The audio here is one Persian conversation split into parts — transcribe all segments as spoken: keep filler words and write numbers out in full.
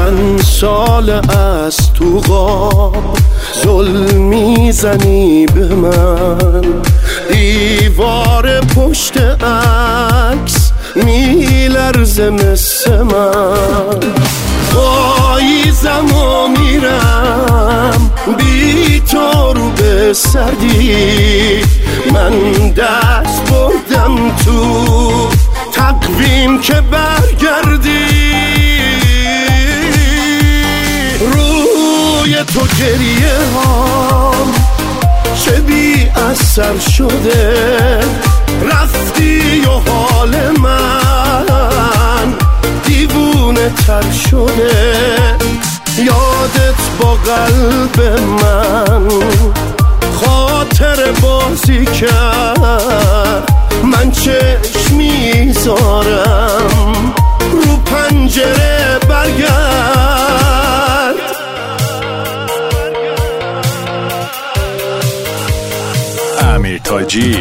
چند سال از تو غاب ظلم میزنی به من، دیوار پشت عکس میلرزه مثل من. پاییزم و میرم بی تو رو به سردی، من دست بردم تو تقویم که برگردی. روی تو گریه هام چه بی اثر شده، رفتی و حال من دیوونه تر شده. یادت با قلب من خاطر بازی کرد، من چشم میذارم رو پنجره برگرد. امیر تاجی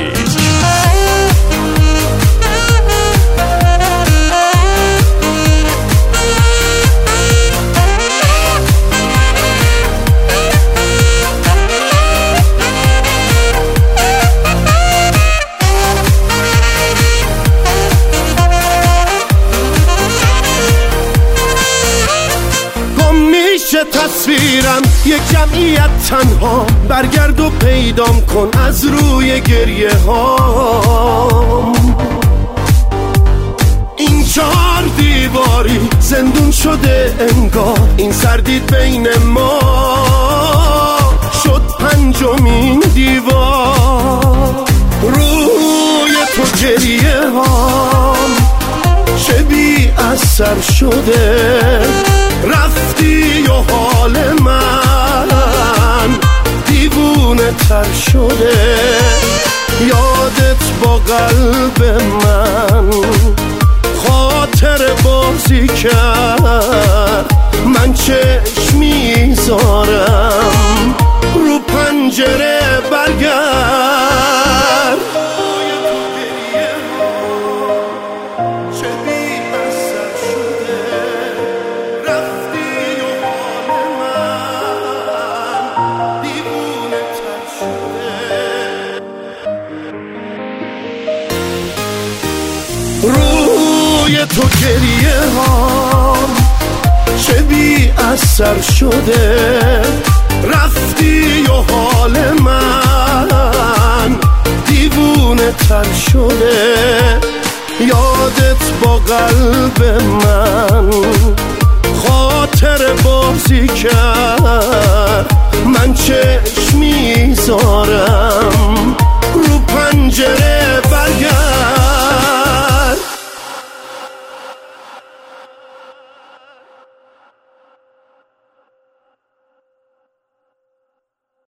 تصویرم یک جمعیت تنها، برگرد و پیدام کن از روی گریه ها. این چهار دیواری زندون شده انگار، این سردید بین ما شد پنجمین دیوار. روی تو گریه ها چه بی اثر شده، رفتی و حال من دیوونه تر شده. یادت با قلب من خاطر بازی کرد، من چشم میذارم رو پنجره برگرد. روی تو گریه ها چه بی اثر شده، رفتی و حال من دیوونه تر شده. یادت با قلب من خاطر بازی کرد، من چشم میذارم